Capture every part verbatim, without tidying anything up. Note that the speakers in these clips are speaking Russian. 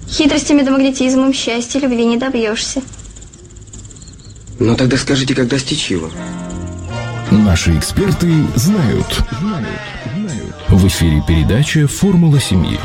Хитростями да магнетизмом счастья, любви не добьешься. Ну тогда скажите, как достичь его? Наши эксперты знают. Знают, знают. В эфире передача «Формула семьи».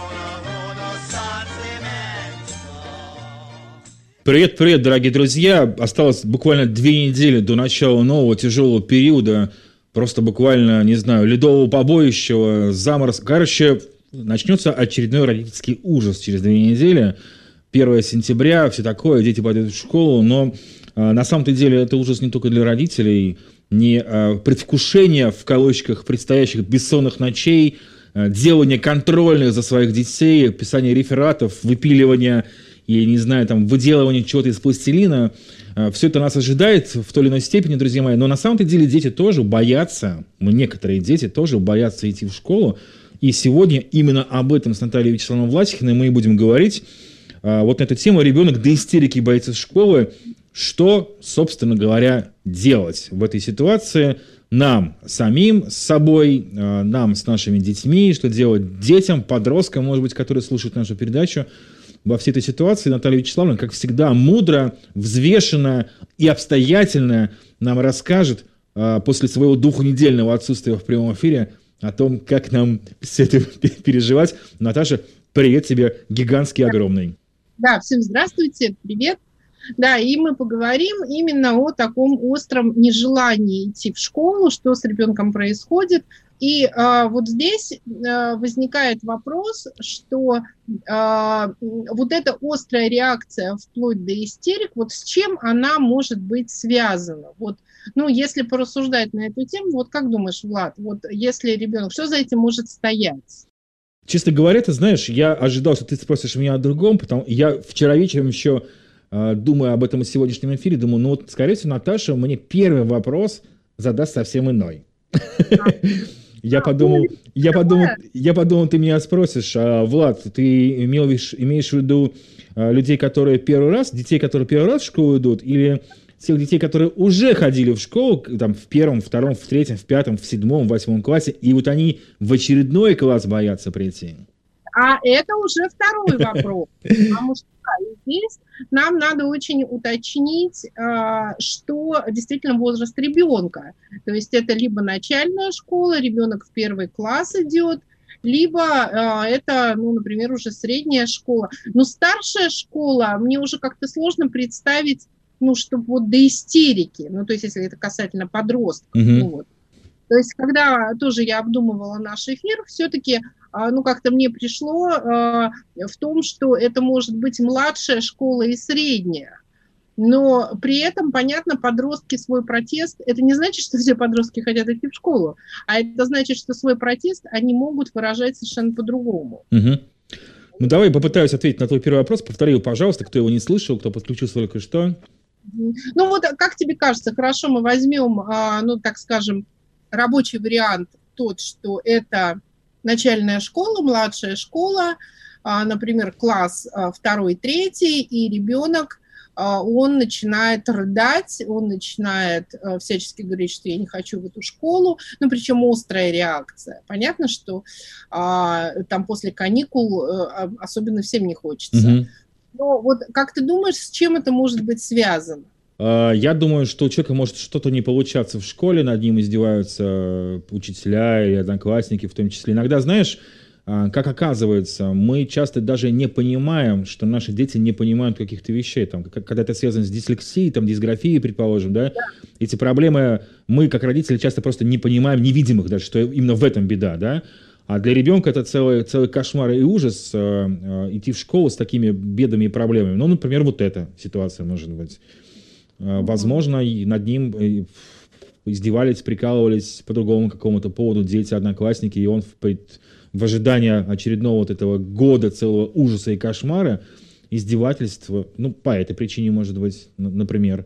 Привет-привет, дорогие друзья. Осталось буквально две недели до начала нового тяжелого периода. Просто буквально, не знаю, ледового побоища, заморозка. Короче, начнется очередной родительский ужас через две недели. первое сентября, все такое, дети пойдут в школу. Но а, на самом-то деле это ужас не только для родителей. Не а, предвкушение в кавычках предстоящих бессонных ночей, а, делание контрольных за своих детей, писание рефератов, выпиливание и, не знаю, там, выделывание чего-то из пластилина. Все это нас ожидает в той или иной степени, друзья мои. Но на самом-то деле дети тоже боятся, мы некоторые дети тоже боятся идти в школу. И сегодня именно об этом с Натальей Вячеславовной Власихиной мы и будем говорить. Вот на эту тему: ребенок до истерики боится школы. Что, собственно говоря, делать в этой ситуации нам самим, с собой, нам с нашими детьми, что делать детям, подросткам, может быть, которые слушают нашу передачу. Во всей этой ситуации Наталья Вячеславовна, как всегда, мудро, взвешенно и обстоятельно нам расскажет а, после своего двухнедельного отсутствия в прямом эфире о том, как нам все это переживать. Наташа, привет тебе, гигантский, огромный. Да, всем здравствуйте, привет. Да, и мы поговорим именно о таком остром нежелании идти в школу, что с ребенком происходит. И э, вот здесь э, возникает вопрос, что э, вот эта острая реакция вплоть до истерик, вот с чем она может быть связана? Вот, ну, если порассуждать на эту тему, вот как думаешь, Влад, вот если ребенок, что за этим может стоять? Честно говоря, ты знаешь, я ожидал, что ты спросишь меня о другом, потому я вчера вечером еще, э, думая об этом сегодняшнем эфире, думаю, ну вот, скорее всего, Наташа мне первый вопрос задаст совсем иной. Я подумал, я подумал, я подумал, ты меня спросишь, а, Влад, ты имеешь, имеешь в виду а, людей, которые первый раз, детей, которые первый раз в школу идут, или тех детей, которые уже ходили в школу, там, в первом, втором, в третьем, в пятом, в седьмом, в восьмом классе, и вот они в очередной класс боятся прийти? А это уже второй вопрос, потому что здесь нам надо очень уточнить, что действительно возраст ребенка. То есть это либо начальная школа, ребенок в первый класс идет, либо это, ну, например, уже средняя школа. Но старшая школа, мне уже как-то сложно представить, ну, чтобы вот до истерики, ну, то есть если это касательно подростков. Mm-hmm. Ну, вот. То есть когда тоже я обдумывала наш эфир, все-таки, ну, как-то мне пришло э, в том, что это может быть младшая школа и средняя. Но при этом, понятно, подростки свой протест, это не значит, что все подростки хотят идти в школу, а это значит, что свой протест они могут выражать совершенно по-другому. Угу. Ну, давай попытаюсь ответить на твой первый вопрос. Повтори его, пожалуйста, кто его не слышал, кто подключился только что. Ну, вот как тебе кажется, хорошо, мы возьмем, ну, так скажем, рабочий вариант тот, что это начальная школа, младшая школа, например, класс второй, третий, и ребенок, он начинает рыдать, он начинает всячески говорить, что я не хочу в эту школу, ну, причем острая реакция. Понятно, что там после каникул особенно всем не хочется. Mm-hmm. Но вот как ты думаешь, с чем это может быть связано? Я думаю, что у человека может что-то не получаться в школе, над ним издеваются учителя или одноклассники в том числе. Иногда, знаешь, как оказывается, мы часто даже не понимаем, что наши дети не понимают каких-то вещей. Там, когда это связано с дислексией, там, дисграфией, предположим, да? Да. Эти проблемы мы, как родители, часто просто не понимаем, не видим их даже, что именно в этом беда, да? А для ребенка это целый, целый кошмар и ужас э, э, идти в школу с такими бедами и проблемами. Ну, например, вот эта ситуация может быть. Возможно, и над ним издевались, прикалывались по другому какому-то поводу дети, одноклассники, и он в, в ожидании очередного вот этого года целого ужаса и кошмара, издевательства, ну, по этой причине, может быть, например,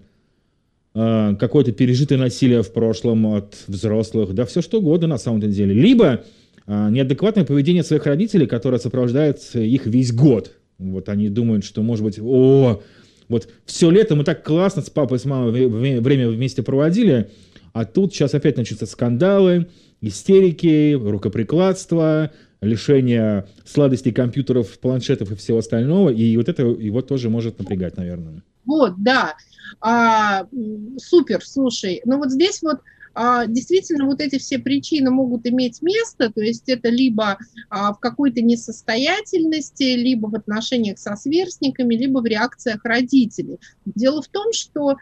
какое-то пережитое насилие в прошлом от взрослых, да, все что угодно на самом деле. Либо неадекватное поведение своих родителей, которое сопровождает их весь год. Вот они думают, что, может быть, о, вот все лето мы так классно с папой, с мамой время вместе проводили, а тут сейчас опять начнутся скандалы, истерики, рукоприкладства, лишение сладостей компьютеров, планшетов и всего остального, и вот это его тоже может напрягать, наверное. Вот, да. А, супер, слушай, ну вот здесь вот а, действительно вот эти все причины могут иметь место, то есть это либо а, в какой-то несостоятельности, либо в отношениях со сверстниками, либо в реакциях родителей. Дело в том, что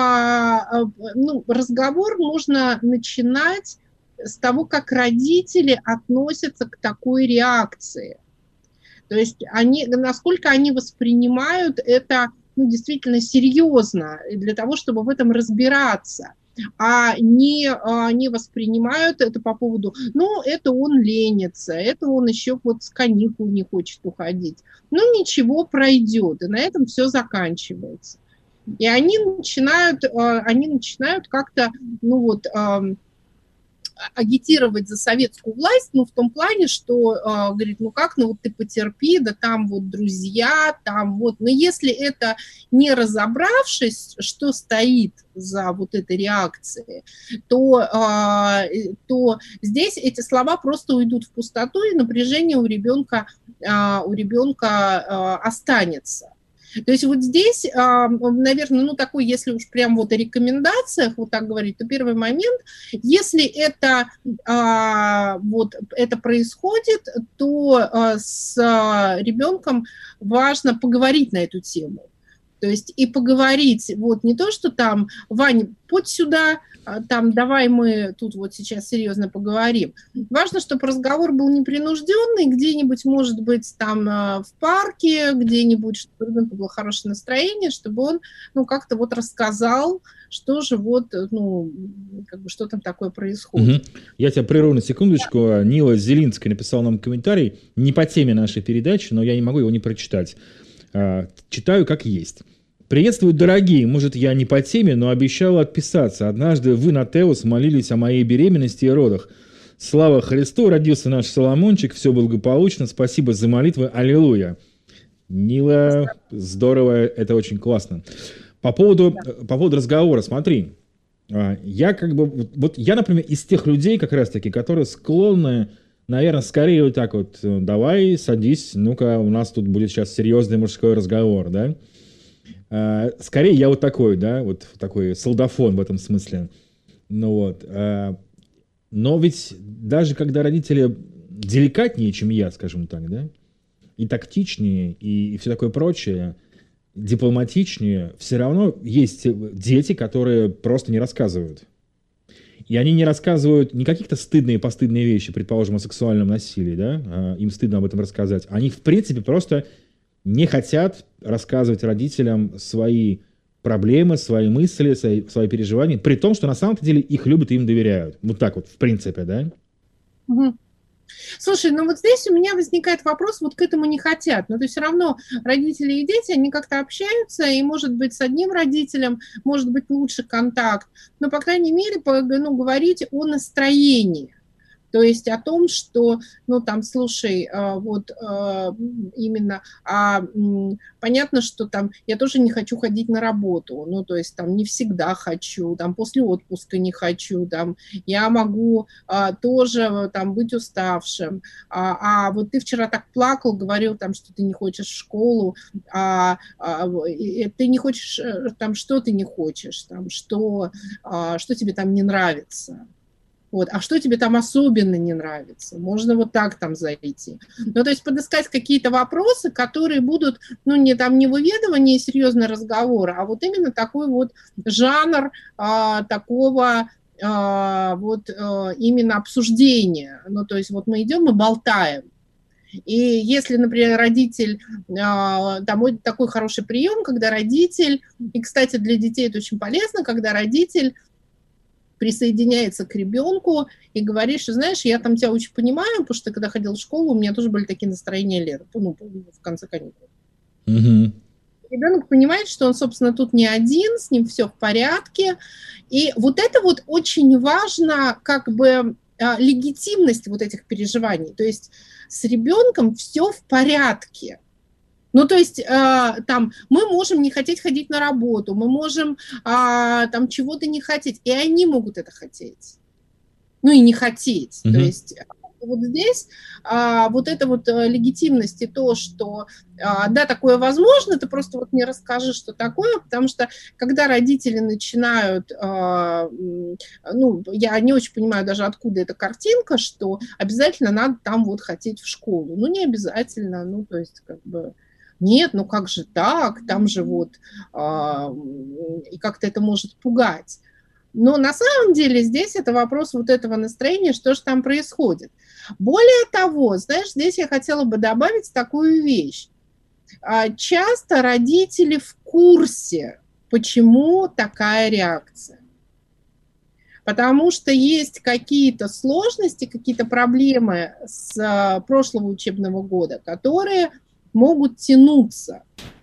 а, ну, разговор можно начинать с того, как родители относятся к такой реакции. То есть они, насколько они воспринимают это, ну, действительно серьезно, для того, чтобы в этом разбираться, а не, а не воспринимают это по поводу, ну, это он ленится, это он еще вот с каникул не хочет уходить. Ну, ничего, пройдет, и на этом все заканчивается. И они начинают, они начинают как-то, ну вот, агитировать за советскую власть, ну, в том плане, что, э, говорит, ну как, ну вот ты потерпи, да там вот друзья, там вот, но если это не разобравшись, что стоит за вот этой реакцией, то, э, то здесь эти слова просто уйдут в пустоту, и напряжение у ребенка, э, у ребенка э, останется. То есть вот здесь, наверное, ну такой, если уж прям вот о рекомендациях вот так говорить, то первый момент, если это, вот, это происходит, то с ребенком важно поговорить на эту тему. То есть и поговорить, вот не то, что там, Ваня, подь сюда, там, давай мы тут вот сейчас серьезно поговорим. Важно, чтобы разговор был непринужденный, где-нибудь, может быть, там в парке, где-нибудь, чтобы у ребенка было хорошее настроение, чтобы он, ну, как-то вот рассказал, что же вот, ну, как бы, что там такое происходит. Угу. Я тебя прерву на секундочку. Да. Нила Зелинская написала нам комментарий, не по теме нашей передачи, но я не могу его не прочитать. Читаю как есть. «Приветствую, дорогие. Может, я не по теме, но обещала отписаться. Однажды вы на Теос молились о моей беременности и родах. Слава Христу, родился наш Соломончик, все благополучно. Спасибо за молитвы. Аллилуйя». Нила, здорово, это очень классно. По поводу, да. по поводу разговора, смотри. Я как бы, вот я, например, из тех людей, как раз-таки, которые склонны, наверное, скорее вот так вот, давай, садись, ну-ка, у нас тут будет сейчас серьезный мужской разговор, да? Скорее я вот такой, да, вот такой солдафон в этом смысле. Ну вот. Но ведь даже когда родители деликатнее, чем я, скажем так, да, и тактичнее, и, и все такое прочее, дипломатичнее, все равно есть дети, которые просто не рассказывают. И они не рассказывают не каких-то стыдные, постыдные вещи, предположим, о сексуальном насилии, да, им стыдно об этом рассказать. Они, в принципе, просто не хотят рассказывать родителям свои проблемы, свои мысли, свои, свои переживания, при том, что на самом деле их любят и им доверяют. Вот так вот, в принципе, да? Угу. Слушай, ну вот здесь у меня возникает вопрос, вот к этому не хотят, но то есть все равно родители и дети, они как-то общаются, и может быть с одним родителем может быть лучше контакт, но, по крайней мере, ну, говорить о настроении. То есть о том, что, ну, там, слушай, вот именно, а, понятно, что там я тоже не хочу ходить на работу, ну, то есть там не всегда хочу, там после отпуска не хочу, там я могу а, тоже там быть уставшим, а, а вот ты вчера так плакал, говорил там, что ты не хочешь в школу, а, а, ты не хочешь, там, что ты не хочешь, там, что, а, что тебе там не нравится. Вот. А что тебе там особенно не нравится? Можно вот так там зайти. Ну, то есть подыскать какие-то вопросы, которые будут, ну, не там не выведывание серьезного разговора, а вот именно такой вот жанр а, такого а, вот а, именно обсуждения. Ну, то есть вот мы идем, мы болтаем. И если, например, родитель, там такой хороший прием, когда родитель, и, кстати, для детей это очень полезно, когда родитель присоединяется к ребенку и говорит, что, знаешь, я там тебя очень понимаю, потому что когда ходил в школу, у меня тоже были такие настроения лета, ну, в конце каникул. Угу. Ребенок понимает, что он, собственно, тут не один, с ним все в порядке. И вот это вот очень важно, как бы, легитимность вот этих переживаний. То есть с ребенком все в порядке. Ну, то есть, э, там, мы можем не хотеть ходить на работу, мы можем э, там чего-то не хотеть, и они могут это хотеть. Ну, и не хотеть. Mm-hmm. То есть, вот здесь а, вот эта вот а, легитимность и то, что а, да, такое возможно, ты просто вот мне расскажи, что такое, потому что когда родители начинают, а, ну, я не очень понимаю даже, откуда эта картинка, что обязательно надо там вот хотеть в школу. Ну, не обязательно, ну, то есть как бы... Нет, ну как же так, там же вот, а, и как-то это может пугать. Но на самом деле здесь это вопрос вот этого настроения, что же там происходит. Более того, знаешь, здесь я хотела бы добавить такую вещь. А, часто родители в курсе, почему такая реакция. Потому что есть какие-то сложности, какие-то проблемы с а, прошлого учебного года, которые... могут тянуться.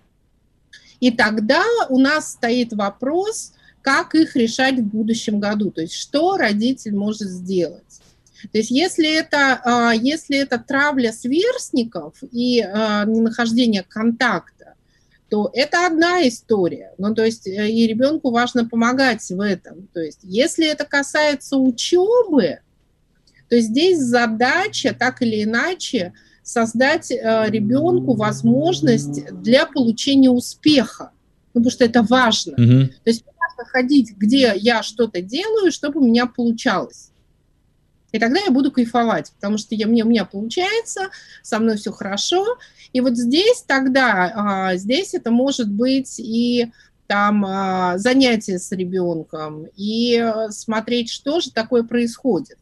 И тогда у нас стоит вопрос, как их решать в будущем году, то есть что родитель может сделать. То есть если это, если это травля сверстников и ненахождение контакта, то это одна история. Ну, то есть и ребенку важно помогать в этом. То есть если это касается учебы, то здесь задача так или иначе создать э, ребенку возможность для получения успеха, ну, потому что это важно. Mm-hmm. То есть важно ходить, где я что-то делаю, чтобы у меня получалось. И тогда я буду кайфовать, потому что я, мне, у меня получается, со мной все хорошо. И вот здесь тогда, а, здесь это может быть и там а, занятия с ребенком, и а, смотреть, что же такое происходит.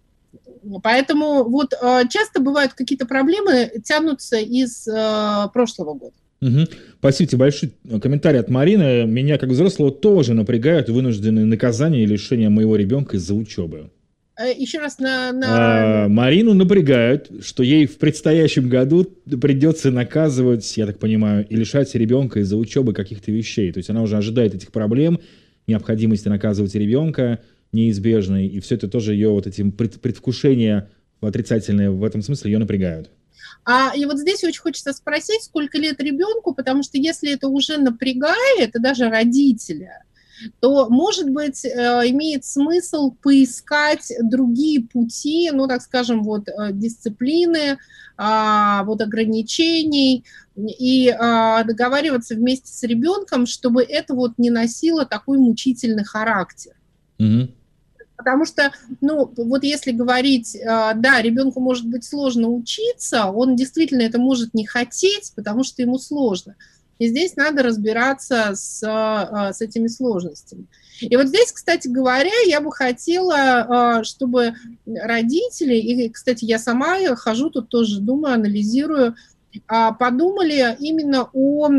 Поэтому вот часто бывают какие-то проблемы, тянутся из э, прошлого года. Угу. Спасибо тебе большой комментарий от Марины. Меня, как взрослого, тоже напрягают вынужденные наказания и лишения моего ребенка из-за учебы. Еще раз на... на... А, Марину напрягают, что ей в предстоящем году придется наказывать, я так понимаю, и лишать ребенка из-за учебы каких-то вещей. То есть она уже ожидает этих проблем, необходимости наказывать ребенка, неизбежный, и все это тоже ее вот эти предвкушения отрицательные в этом смысле ее напрягают. А, и вот здесь очень хочется спросить, сколько лет ребенку, потому что если это уже напрягает, и даже родителя, то, может быть, э, имеет смысл поискать другие пути, ну, так скажем, вот э, дисциплины, э, вот ограничений, и э, договариваться вместе с ребенком, чтобы это вот не носило такой мучительный характер. Mm-hmm. Потому что, ну, вот если говорить, да, ребенку может быть сложно учиться, он действительно это может не хотеть, потому что ему сложно. И здесь надо разбираться с, с этими сложностями. И вот здесь, кстати говоря, я бы хотела, чтобы родители, и, кстати, я сама хожу тут тоже, думаю, анализирую, подумали именно о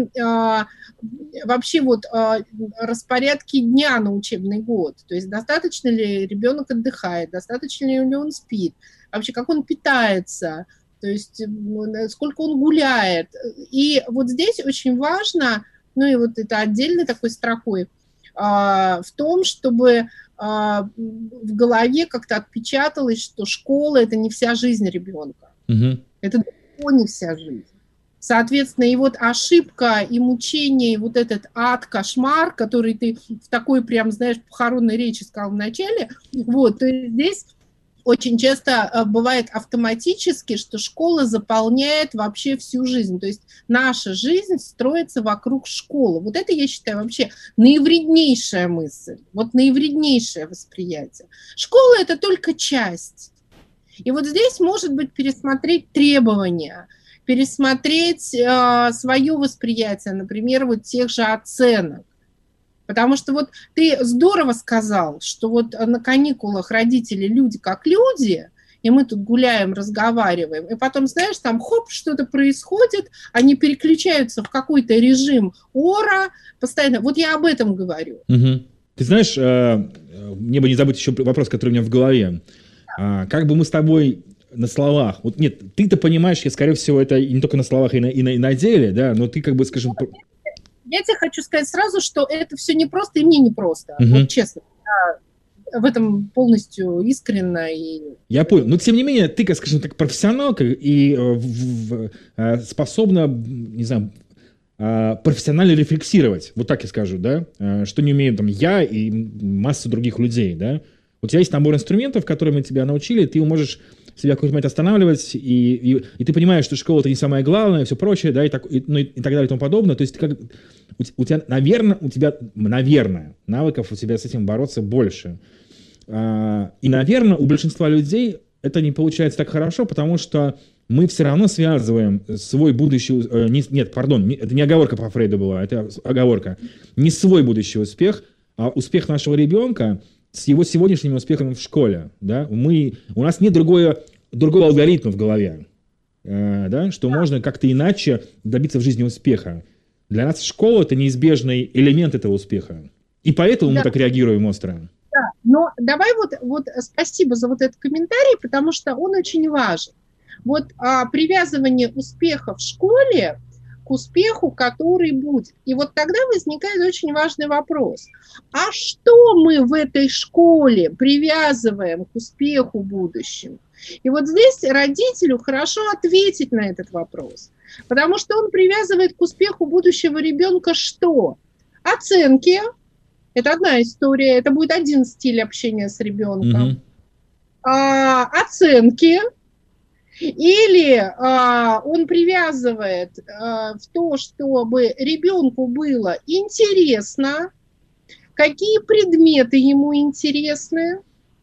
вообще вот распорядке дня на учебный год. То есть достаточно ли ребенок отдыхает, достаточно ли он спит, вообще как он питается, то есть сколько он гуляет. И вот здесь очень важно, ну и вот это отдельной такой строкой, в том, чтобы в голове как-то отпечаталось, что школа – это не вся жизнь ребенка. Угу. Это не вся жизнь. Соответственно, и вот ошибка, и мучение, и вот этот ад, кошмар, который ты в такой прям, знаешь, похоронной речи сказал в начале, вот, то есть здесь очень часто бывает автоматически, что школа заполняет вообще всю жизнь. То есть наша жизнь строится вокруг школы. Вот это, я считаю, вообще наивреднейшая мысль, вот наивреднейшее восприятие. Школа – это только часть. И вот здесь, может быть, пересмотреть требования, пересмотреть э, свое восприятие, например, вот тех же оценок. Потому что вот ты здорово сказал, что вот на каникулах родители люди как люди, и мы тут гуляем, разговариваем, и потом, знаешь, там хоп, что-то происходит, они переключаются в какой-то режим ора постоянно. Вот я об этом говорю. Угу. Ты знаешь, э, мне бы не забыть еще вопрос, который у меня в голове. А, как бы мы с тобой на словах, вот нет, ты-то понимаешь, я, скорее всего, это и не только на словах, и на, и на, и на деле, да, но ты как бы, скажем... Я тебе хочу сказать сразу, что это все непросто, и мне непросто, угу. Вот честно. Я в этом полностью искренне. И... Я понял. Но, тем не менее, ты, как, скажем так, профессионалка и в, в, способна, не знаю, профессионально рефлексировать, вот так я скажу, да, что не умею там я и масса других людей, да. У тебя есть набор инструментов, которыми тебя научили, ты можешь себя в какой-то момент останавливать, и, и, и ты понимаешь, что школа — это не самое главное, и все прочее, да, и так, и, ну, и так далее и тому подобное. То есть как, у, у тебя, наверное, у тебя, наверное, навыков у тебя с этим бороться больше. А, и, наверное, у большинства людей это не получается так хорошо, потому что мы все равно связываем свой будущий... Э, не, нет, пардон, не, это не оговорка по Фрейду была, это оговорка. Не свой будущий успех, а успех нашего ребенка с его сегодняшним успехом в школе. Да? Мы, у нас нет другого, другого алгоритма в голове, э, да? Что можно как-то иначе добиться в жизни успеха. Для нас школа — это неизбежный элемент этого успеха. И поэтому да. мы так реагируем остро. Да, но давай вот, вот спасибо за вот этот комментарий, потому что он очень важен. Вот а, привязывание успеха в школе к успеху, который будет. И вот тогда возникает очень важный вопрос. А что мы в этой школе привязываем к успеху будущему? И вот здесь родителю хорошо ответить на этот вопрос. Потому что он привязывает к успеху будущего ребенка что? Оценки. Это одна история. Это будет один стиль общения с ребенком. Mm-hmm. А, оценки. Или а, он привязывает а, в то, чтобы ребенку было интересно, какие предметы ему интересны,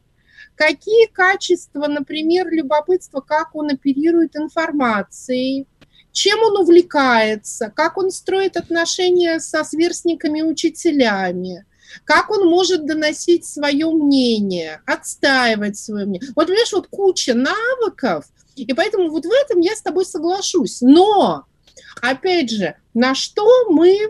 какие качества, например, любопытство, как он оперирует информацией, чем он увлекается, как он строит отношения со сверстниками и учителями, как он может доносить свое мнение, отстаивать свое мнение. Вот, понимаешь, вот куча навыков. И поэтому вот в этом я с тобой соглашусь. Но, опять же, на что мы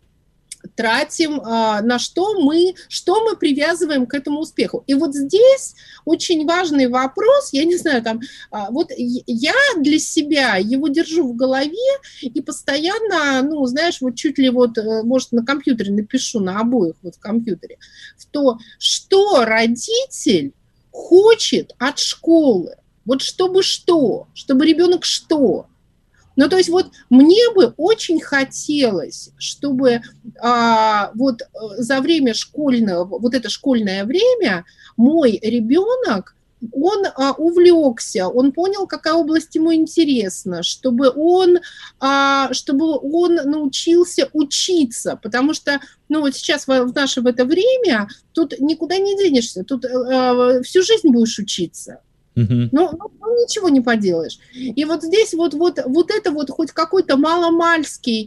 тратим, на что мы, что мы привязываем к этому успеху? И вот здесь очень важный вопрос, я не знаю, там, вот я для себя его держу в голове и постоянно, ну, знаешь, вот чуть ли вот, может, на компьютере напишу, на обоих вот в компьютере, в то, что родитель хочет от школы. Вот чтобы что? Чтобы ребенок что? Ну, то есть вот мне бы очень хотелось, чтобы а, вот за время школьного, вот это школьное время мой ребенок, он а, увлекся, он понял, какая область ему интересна, чтобы он, а, чтобы он научился учиться, потому что, ну, вот сейчас в, в наше в это время тут никуда не денешься, тут а, всю жизнь будешь учиться. Uh-huh. Ну, ну, ничего не поделаешь. И вот здесь вот, вот, вот это вот хоть какой-то маломальский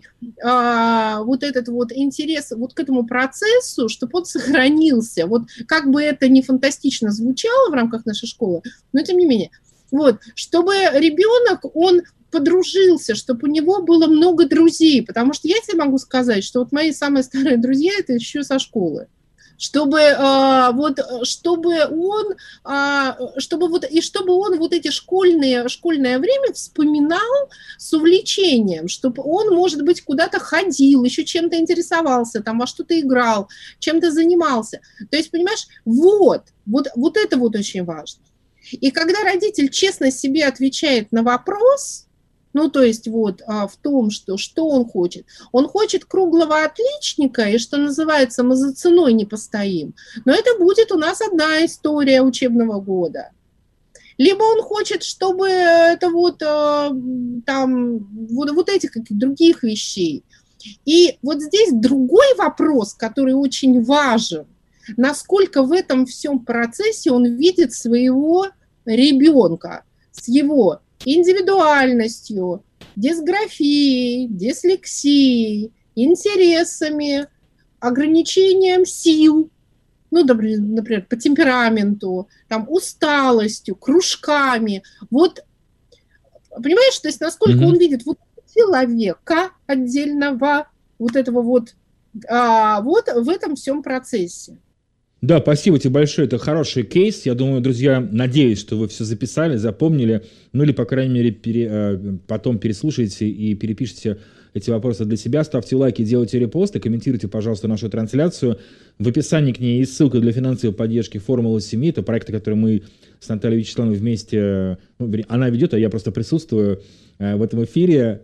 а, вот этот вот интерес вот к этому процессу, чтобы он сохранился. Вот как бы это ни фантастично звучало в рамках нашей школы, но тем не менее. Вот, чтобы ребенок, он подружился, чтобы у него было много друзей, потому что я тебе могу сказать, что вот мои самые старые друзья – это еще со школы. Чтобы, а, вот, чтобы он, а, чтобы вот, и чтобы он вот эти школьные, школьное время вспоминал с увлечением, чтобы он, может быть, куда-то ходил, еще чем-то интересовался, там, во что-то играл, чем-то занимался. То есть, понимаешь, вот, вот, вот это вот очень важно. И когда родитель честно себе отвечает на вопрос, ну, то есть вот а, в том, что, что он хочет. Он хочет круглого отличника, и, что называется, мы за ценой не постоим. Но это будет у нас одна история учебного года. Либо он хочет, чтобы это вот а, там, вот, вот этих каких-то других вещей. И вот здесь другой вопрос, который очень важен. Насколько в этом всем процессе он видит своего ребенка, с его индивидуальностью, дисграфией, дислексией, интересами, ограничением сил, ну, например, по темпераменту, там, усталостью, кружками. Вот, понимаешь, то есть насколько mm-hmm. он видит вот человека отдельного, вот этого вот, а, вот в этом всем процессе. Да, спасибо тебе большое, это хороший кейс. Я думаю, друзья, надеюсь, что вы все записали, запомнили, ну или, по крайней мере, пере, потом переслушаете и перепишите эти вопросы для себя. Ставьте лайки, делайте репосты, комментируйте, пожалуйста, нашу трансляцию. В описании к ней есть ссылка для финансовой поддержки «Формула семьи». Это проект, который мы с Натальей Вячеславовной вместе, ну, она ведет, а я просто присутствую в этом эфире.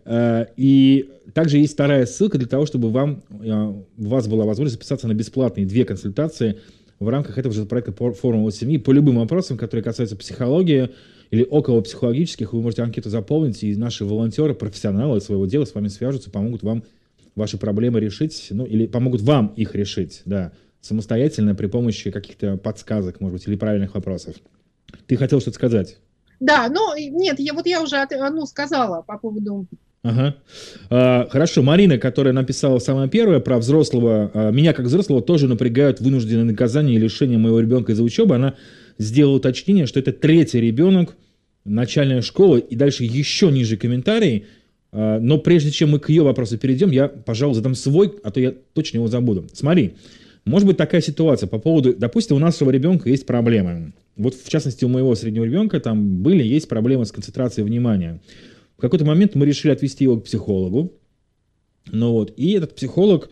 И также есть вторая ссылка для того, чтобы вам, у вас была возможность записаться на бесплатные две консультации в рамках этого же проекта «Формула семьи» по любым вопросам, которые касаются психологии, или около психологических, вы можете анкету заполнить, и наши волонтеры, профессионалы своего дела с вами свяжутся, помогут вам ваши проблемы решить, ну, или помогут вам их решить, да, самостоятельно при помощи каких-то подсказок, может быть, или правильных вопросов. Ты хотел что-то сказать? Да, ну, нет, я, вот я уже ну, сказала по поводу... Ага. А, хорошо, Марина, которая написала самое первое про взрослого, а, меня как взрослого тоже напрягают вынужденные наказания и лишения моего ребенка из-за учебы. Она сделала уточнение, что это третий ребенок, начальная школа, и дальше еще ниже комментарий. А, но прежде чем мы к ее вопросу перейдем, я, пожалуй, задам свой, а то я точно его забуду. Смотри, может быть такая ситуация по поводу, допустим, у нашего ребенка есть проблемы. Вот в частности у моего среднего ребенка там были, есть проблемы с концентрацией внимания. В какой-то момент мы решили отвезти его к психологу. Ну вот, и этот психолог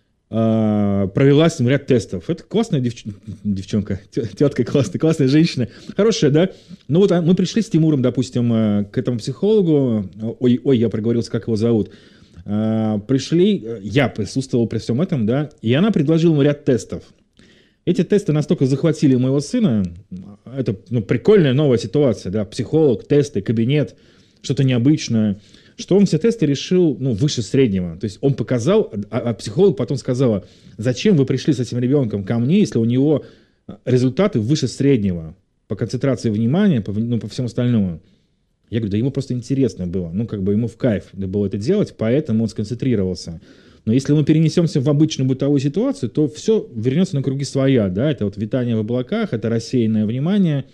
э, провела с ним ряд тестов. Это классная девч... девчонка, тетка классная, классная женщина. Хорошая, да? Ну вот мы пришли с Тимуром, допустим, к этому психологу. Ой, ой, я проговорился, как его зовут. Э, пришли, я присутствовал при всем этом, да, и она предложила ему ряд тестов. Эти тесты настолько захватили моего сына. Это ну, прикольная новая ситуация, да, психолог, тесты, кабинет, что-то необычное, что он все тесты решил, ну, выше среднего. То есть он показал, а, а психолог потом сказала, зачем вы пришли с этим ребенком ко мне, если у него результаты выше среднего по концентрации внимания, по, ну, по всему остальному. Я говорю, да ему просто интересно было, ну, как бы ему в кайф было это делать, поэтому он сконцентрировался. Но если мы перенесемся в обычную бытовую ситуацию, то все вернется на круги своя, да, это вот витание в облаках, это рассеянное внимание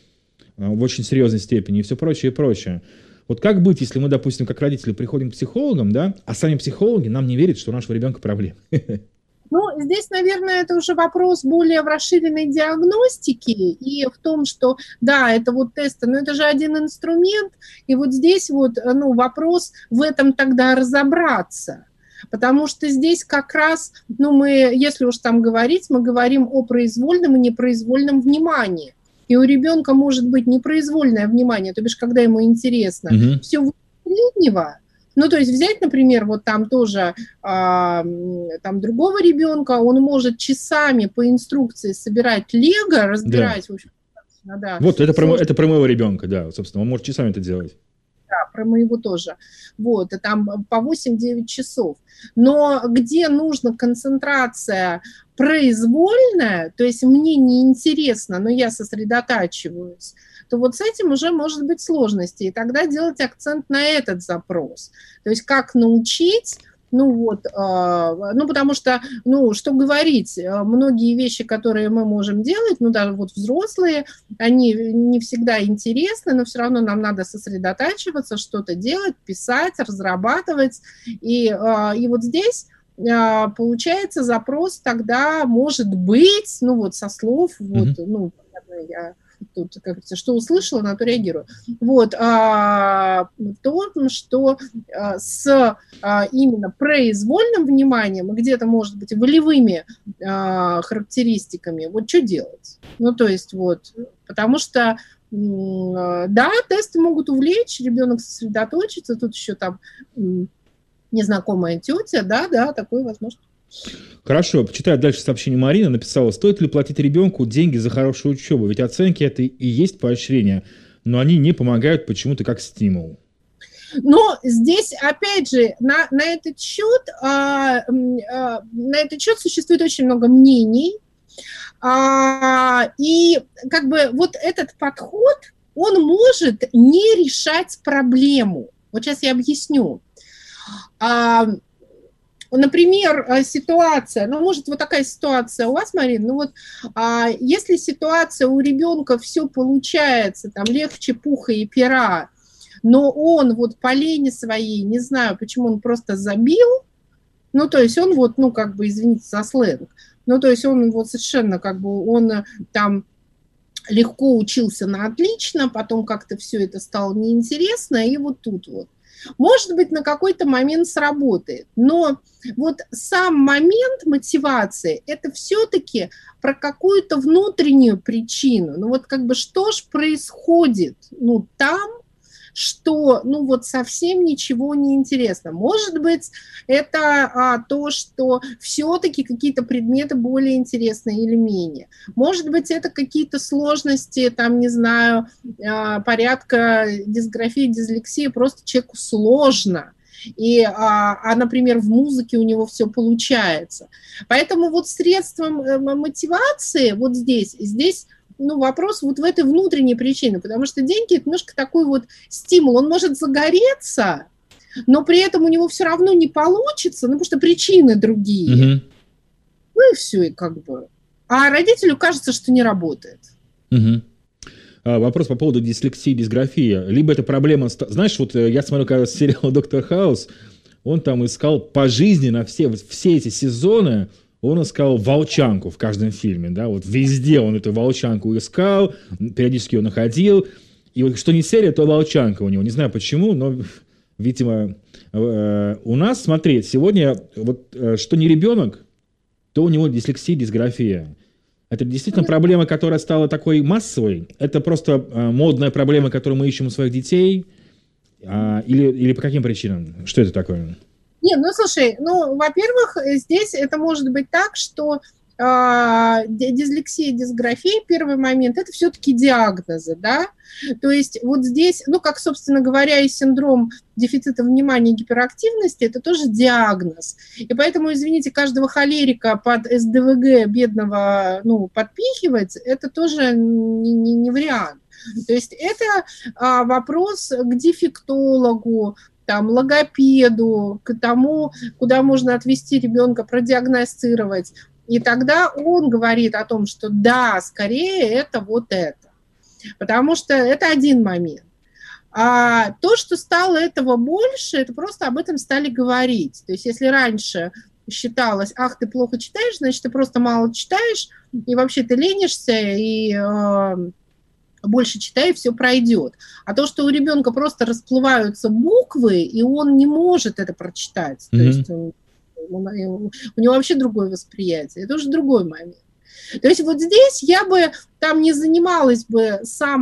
в очень серьезной степени и все прочее, и прочее. Вот как быть, если мы, допустим, как родители приходим к психологам, да, а сами психологи нам не верят, что у нашего ребенка проблемы? Ну, здесь, наверное, это уже вопрос более в расширенной диагностике и в том, что, да, это вот тесты, но это же один инструмент, и вот здесь вот, ну, вопрос в этом тогда разобраться. Потому что здесь как раз, ну, мы, если уж там говорить, мы говорим о произвольном и непроизвольном внимании. И у ребенка может быть непроизвольное внимание, то бишь, когда ему интересно, mm-hmm. все выше среднего. Ну, то есть взять, например, вот там тоже а, там другого ребенка, он может часами по инструкции собирать лего, разбирать, да. в общем, да. Вот, это про, это про моего ребенка, да, собственно, он может часами это делать. Да, про моего тоже. Вот, и там по восемь-девять часов. Но где нужна концентрация произвольная, то есть мне неинтересно, но я сосредотачиваюсь, то вот с этим уже может быть сложности. И тогда делать акцент на этот запрос. То есть как научить, ну вот, э, ну потому что, ну что говорить, многие вещи, которые мы можем делать, ну даже вот взрослые, они не всегда интересны, но все равно нам надо сосредотачиваться, что-то делать, писать, разрабатывать. И, э, и вот здесь э, получается запрос тогда может быть, ну вот со слов, вот, mm-hmm. ну, я... Тут, как говорится, что услышала, на то реагирую. Вот, а, то, что а, с а, именно произвольным вниманием, где-то, может быть, волевыми а, характеристиками, вот что делать? Ну, то есть, вот, потому что, да, тесты могут увлечь, ребенок сосредоточится, тут еще там незнакомая тетя, да, да, такое возможно. Хорошо, почитаю дальше сообщение. Марина написала, стоит ли платить ребенку деньги за хорошую учебу, ведь оценки это и есть поощрение, но они не помогают почему-то как стимул. Но здесь, опять же, на, на этот счет, а, а, на этот счет существует очень много мнений, а, и как бы вот этот подход, он может не решать проблему. Вот сейчас я объясню. А, Например, ситуация, ну, может, вот такая ситуация у вас, Марина, ну, вот, а, если ситуация у ребенка все получается, там, легче пуха и пера, но он вот по лени своей, не знаю, почему он просто забил, ну, то есть он вот, ну, как бы, извините за сленг, ну, то есть он вот совершенно, как бы, он там легко учился на отлично, потом как-то все это стало неинтересно, и вот тут вот. Может быть, на какой-то момент сработает, но вот сам момент мотивации – это все-таки про какую-то внутреннюю причину. Ну вот как бы что ж происходит ну, там, что, ну, вот совсем ничего не интересно. Может быть, это а, то, что все-таки какие-то предметы более интересны или менее. Может быть, это какие-то сложности, там, не знаю, а, порядка дисграфии, дислексии, просто человеку сложно. И, а, а, например, в музыке у него все получается. Поэтому вот средством мотивации вот здесь, здесь, ну, вопрос вот в этой внутренней причине, потому что деньги – это немножко такой вот стимул. Он может загореться, но при этом у него все равно не получится, ну, потому что причины другие. Mm-hmm. Ну и все, и как бы. А родителю кажется, что не работает. Mm-hmm. Вопрос по поводу дислексии, дисграфии. Либо это проблема... Знаешь, вот я смотрю, когда сериал «Доктор Хаус», он там искал пожизненно все, все эти сезоны, он искал волчанку в каждом фильме, да, вот везде он эту волчанку искал, периодически ее находил, и вот что не серия, то волчанка у него. Не знаю почему, но, видимо, у нас, смотри, сегодня вот что не ребенок, то у него дислексия, дисграфия. Это действительно проблема, которая стала такой массовой? Это просто э, модная проблема, которую мы ищем у своих детей? А, или, или по каким причинам? Что это такое? Нет, ну слушай, ну, во-первых, здесь это может быть так, что э, дислексия, дисграфия, первый момент, это все-таки диагнозы, да? То есть вот здесь, ну, как, собственно говоря, и синдром дефицита внимания и гиперактивности, это тоже диагноз. И поэтому, извините, каждого холерика под эс дэ вэ гэ бедного, ну, подпихивать, это тоже не, не, не вариант. То есть это а, вопрос к дефектологу, там, логопеду, к тому, куда можно отвести ребенка, продиагностировать. И тогда он говорит о том, что да, скорее это вот это. Потому что это один момент. А то, что стало этого больше, это просто об этом стали говорить. То есть если раньше считалось, ах, ты плохо читаешь, значит, ты просто мало читаешь, и вообще ты ленишься, и э, больше читай, и все пройдет. А то, что у ребенка просто расплываются буквы, и он не может это прочитать, mm-hmm. то есть он, он, у него вообще другое восприятие, это уже другой момент. То есть вот здесь я бы там не занималась бы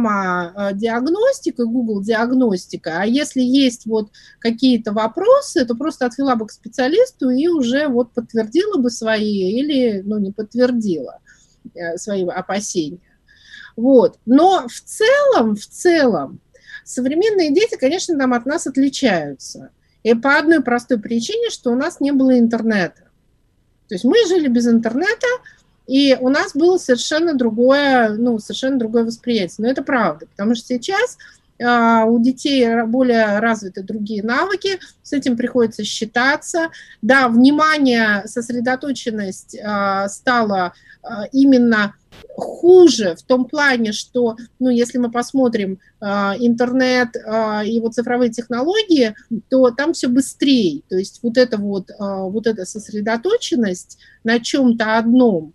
самодиагностикой, Google-диагностикой, а если есть вот какие-то вопросы, то просто отвела бы к специалисту и уже вот подтвердила бы свои или, ну, не подтвердила свои опасения. Вот. Но в целом, в целом, современные дети, конечно, там от нас отличаются. И по одной простой причине, что у нас не было интернета. То есть мы жили без интернета, и у нас было совершенно другое, ну, совершенно другое восприятие. Но это правда, потому что сейчас э, у детей более развиты другие навыки, с этим приходится считаться. Да, внимание, сосредоточенность э, стала э, именно хуже в том плане, что, ну, если мы посмотрим э, интернет э, и вот цифровые технологии, то там все быстрее. То есть вот эта вот, э, вот эта сосредоточенность на чем-то одном,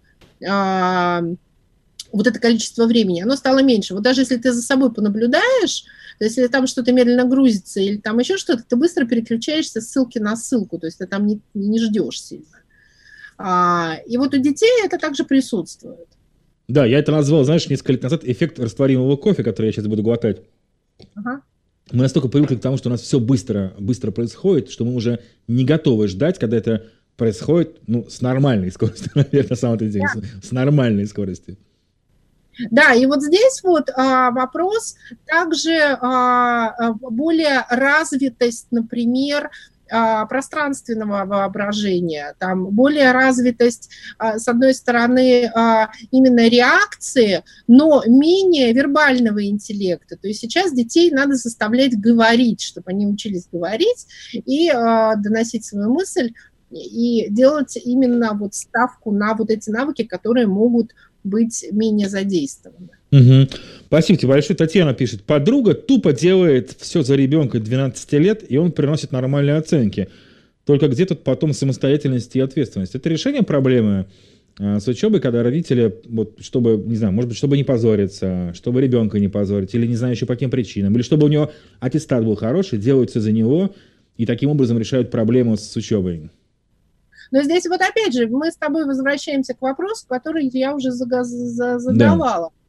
вот это количество времени, оно стало меньше. Вот даже если ты за собой понаблюдаешь, то если там что-то медленно грузится или там еще что-то, ты быстро переключаешься с ссылки на ссылку, то есть ты там не, не ждешь сильно. А, и вот у детей это также присутствует. Да, я это назвал, знаешь, несколько лет назад эффект растворимого кофе, который я сейчас буду глотать. Ага. Мы настолько привыкли к тому, что у нас все быстро, быстро происходит, что мы уже не готовы ждать, когда это происходит, ну, с нормальной скоростью, наверное, на самом деле, да. с, с нормальной скоростью. Да, и вот здесь вот а, вопрос также а, более развитость, например, а, пространственного воображения, там более развитость, а, с одной стороны, а, именно реакции, но менее вербального интеллекта. То есть сейчас детей надо заставлять говорить, чтобы они учились говорить и а, доносить свою мысль, и делать именно вот ставку на вот эти навыки, которые могут быть менее задействованы. Угу. Спасибо тебе большое. Татьяна пишет: подруга тупо делает все за ребенка двенадцати лет, и он приносит нормальные оценки. Только где тут потом самостоятельность и ответственность? Это решение проблемы а, с учебой, когда родители, вот, чтобы, не знаю, может быть, чтобы не позориться, чтобы ребенка не позорить, или не знаю еще по каким причинам, или чтобы у него аттестат был хороший, делают все за него, и таким образом решают проблему с учебой. Но здесь вот опять же мы с тобой возвращаемся к вопросу, который я уже задавала. Да.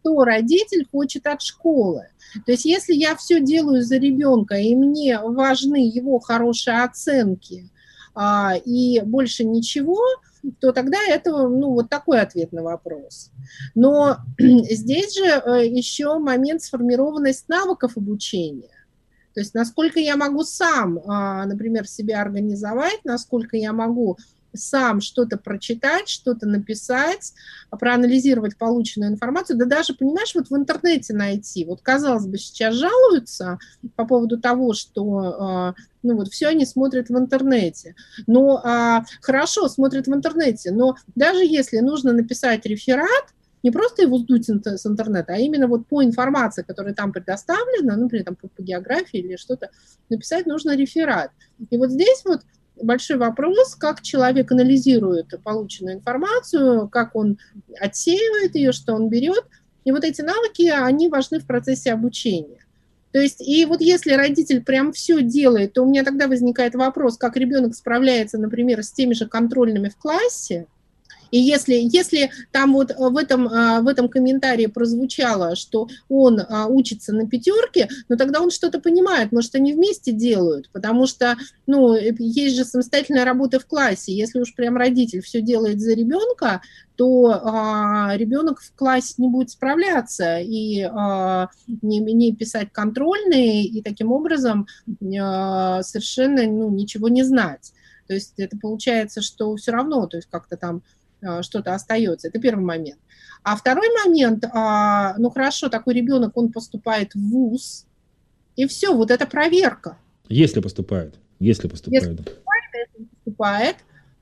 что родитель хочет от школы. То есть если я все делаю за ребенка, и мне важны его хорошие оценки, а, и больше ничего, то тогда это, ну, вот такой ответ на вопрос. Но здесь же еще момент сформированность навыков обучения. То есть насколько я могу сам, например, себя организовать, насколько я могу сам что-то прочитать, что-то написать, проанализировать полученную информацию, да даже, понимаешь, вот в интернете найти. Вот, казалось бы, сейчас жалуются по поводу того, что, ну вот, все они смотрят в интернете. Но а, хорошо, смотрят в интернете, но даже если нужно написать реферат, не просто его сдуть с интернета, а именно вот по информации, которая там предоставлена, например, там, по географии или что-то, написать нужно реферат. И вот здесь вот большой вопрос, как человек анализирует полученную информацию, как он отсеивает ее, что он берет. И вот эти навыки, они важны в процессе обучения. То есть, и вот если родитель прям все делает, то у меня тогда возникает вопрос, как ребенок справляется, например, с теми же контрольными в классе. И если, если там вот в этом, в этом комментарии прозвучало, что он учится на пятерке, ну тогда он что-то понимает, может, они вместе делают, потому что, ну, есть же самостоятельная работа в классе. Если уж прям родитель все делает за ребенка, то а, ребенок в классе не будет справляться и а, не, не писать контрольные, и таким образом а, совершенно, ну, ничего не знать. То есть это получается, что все равно, то есть как-то там что-то остается. Это первый момент. А второй момент, ну хорошо, такой ребенок, он поступает в вуз, и все, вот это проверка. Если поступает. Если поступает. Если поступает, если поступает,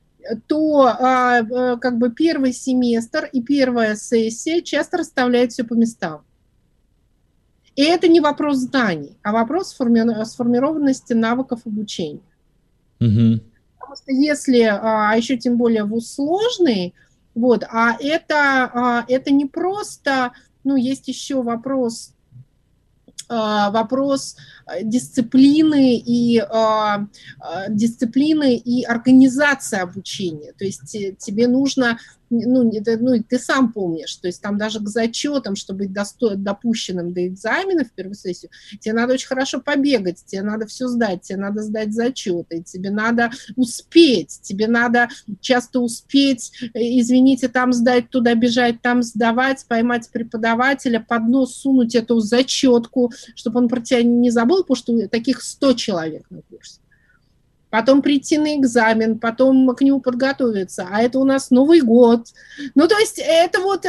то как бы первый семестр и первая сессия часто расставляют все по местам. И это не вопрос знаний, а вопрос сформированности навыков обучения. Угу. Потому что если, а еще тем более вуз сложный, вот, а это, это не просто, ну, есть еще вопрос, вопрос дисциплины и, дисциплины и организации обучения. То есть тебе нужно, ну, это, ну, ты сам помнишь, то есть там даже к зачетам, чтобы быть досто- допущенным до экзамена в первую сессию, тебе надо очень хорошо побегать, тебе надо все сдать, тебе надо сдать зачеты, тебе надо успеть, тебе надо часто успеть, извините, там сдать, туда бежать, там сдавать, поймать преподавателя, под нос сунуть эту зачетку, чтобы он про тебя не забыл, потому что таких сто человек на курсе. Потом прийти на экзамен, потом к нему подготовиться, а это у нас Новый год. Ну, то есть это вот